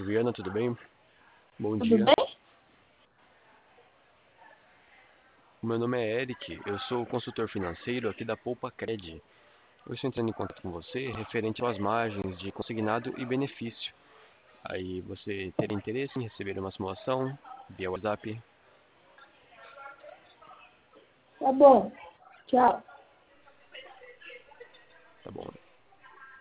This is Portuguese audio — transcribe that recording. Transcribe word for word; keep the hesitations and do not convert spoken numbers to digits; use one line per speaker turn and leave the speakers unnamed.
Juliana, tudo bem? Bom
Tudo
dia.
bem?
O meu nome é Eric, eu sou consultor financeiro aqui da Poupa Cred. Eu estou entrando em contato com você referente às margens de consignado e benefício. Aí você teria interesse em receber uma simulação via WhatsApp?
Tá bom. Tchau.
Tá bom.